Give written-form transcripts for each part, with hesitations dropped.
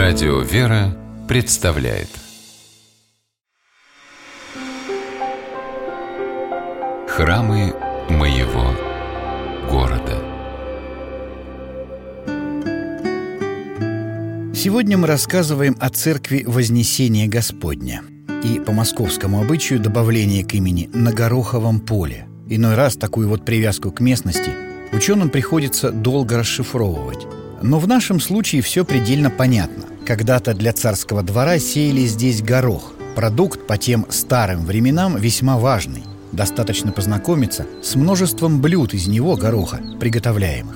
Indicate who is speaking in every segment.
Speaker 1: Радио «Вера» представляет Храмы моего города.
Speaker 2: Сегодня мы рассказываем о церкви Вознесения Господня и по московскому обычаю добавление к имени на Гороховом поле. Иной раз такую вот привязку к местности ученым приходится долго расшифровывать. Но в нашем случае все предельно понятно. Когда-то для царского двора сеяли здесь горох. Продукт по тем старым временам весьма важный. Достаточно познакомиться с множеством блюд из него, гороха, приготовляемых.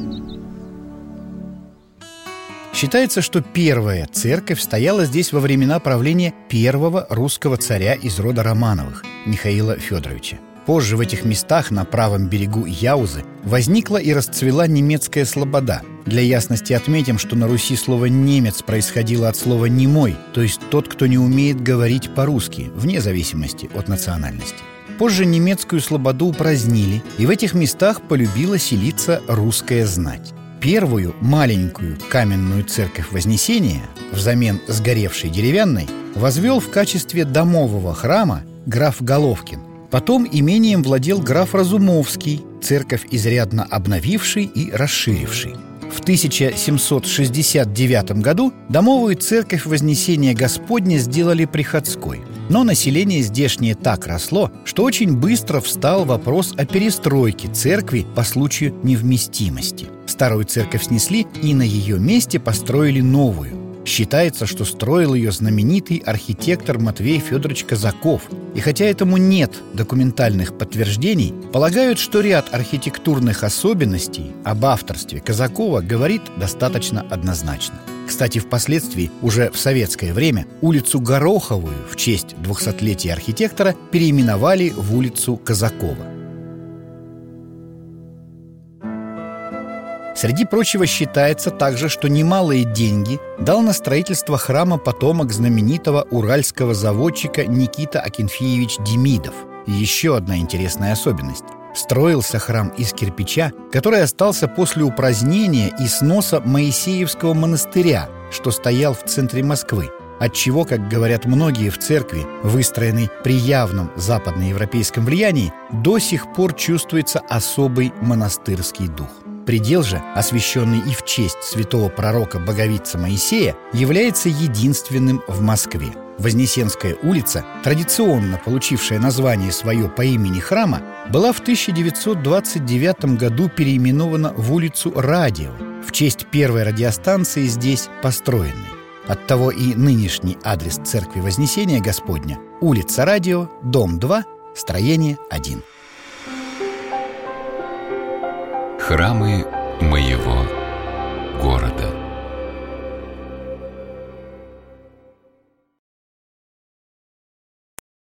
Speaker 2: Считается, что первая церковь стояла здесь во времена правления первого русского царя из рода Романовых, Михаила Федоровича. Позже в этих местах на правом берегу Яузы возникла и расцвела немецкая слобода. Для ясности отметим, что на Руси слово «немец» происходило от слова «немой», то есть тот, кто не умеет говорить по-русски, вне зависимости от национальности. Позже немецкую слободу упразднили, и в этих местах полюбила селиться русская знать. Первую маленькую каменную церковь Вознесения, взамен сгоревшей деревянной, возвел в качестве домового храма граф Головкин. Потом имением владел граф Разумовский, церковь изрядно обновивший и расширивший. В 1769 году домовую церковь Вознесения Господня сделали приходской. Но население здешнее так росло, что очень быстро встал вопрос о перестройке церкви по случаю невместимости. Старую церковь снесли и на ее месте построили новую. Считается, что строил ее знаменитый архитектор Матвей Федорович Казаков. И хотя этому нет документальных подтверждений, полагают, что ряд архитектурных особенностей об авторстве Казакова говорит достаточно однозначно. Кстати, впоследствии, уже в советское время, улицу Гороховую в честь 200-летия архитектора переименовали в улицу Казакова. Среди прочего считается также, что немалые деньги дал на строительство храма потомок знаменитого уральского заводчика Никита Акинфеевич Демидов. И еще одна интересная особенность. Строился храм из кирпича, который остался после упразднения и сноса Моисеевского монастыря, что стоял в центре Москвы, отчего, как говорят многие, в церкви, выстроенной при явном западноевропейском влиянии, до сих пор чувствуется особый монастырский дух. Предел же, освященный и в честь святого пророка Боговица Моисея, является единственным в Москве. Вознесенская улица, традиционно получившая название свое по имени храма, была в 1929 году переименована в улицу Радио в честь первой радиостанции здесь построенной. Оттого и нынешний адрес церкви Вознесения Господня – улица Радио, дом 2, строение 1.
Speaker 1: Храмы моего города.